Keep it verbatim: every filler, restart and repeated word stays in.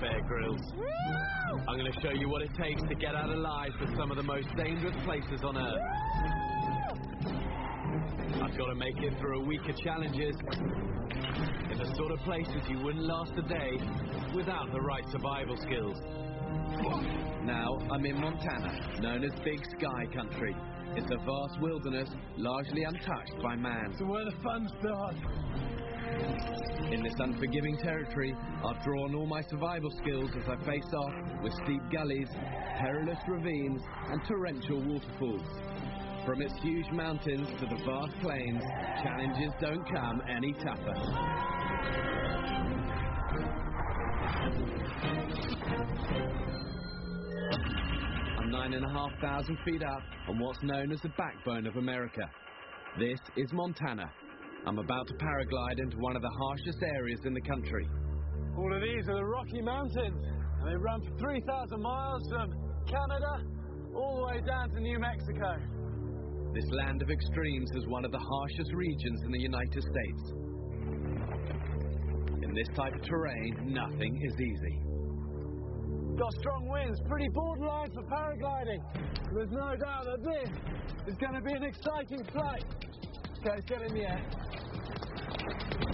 Bear Grylls. I'm going to show you what it takes to get out alive to some of the most dangerous places on Earth. I've got to make it through a week of challenges in the sort of places you wouldn't last a day without the right survival skills. Now I'm in Montana, known as Big Sky Country. It's a vast wilderness, largely untouched by man. So where the fun starts. In this unforgiving territory, I've drawn all my survival skills as I face off with steep gullies, perilous ravines and torrential waterfalls. From its huge mountains to the vast plains, challenges don't come any tougher. I'm nine and a half thousand feet up on what's known as the backbone of America. This is Montana. I'm about to paraglide into one of the harshest areas in the country. All of these are the Rocky Mountains, and they run for three thousand miles from Canada all the way down to New Mexico. This land of extremes is one of the harshest regions in the United States. In this type of terrain, nothing is easy. Got strong winds, pretty borderline for paragliding. There's no doubt that this is going to be an exciting flight. Okay, let's get in the air.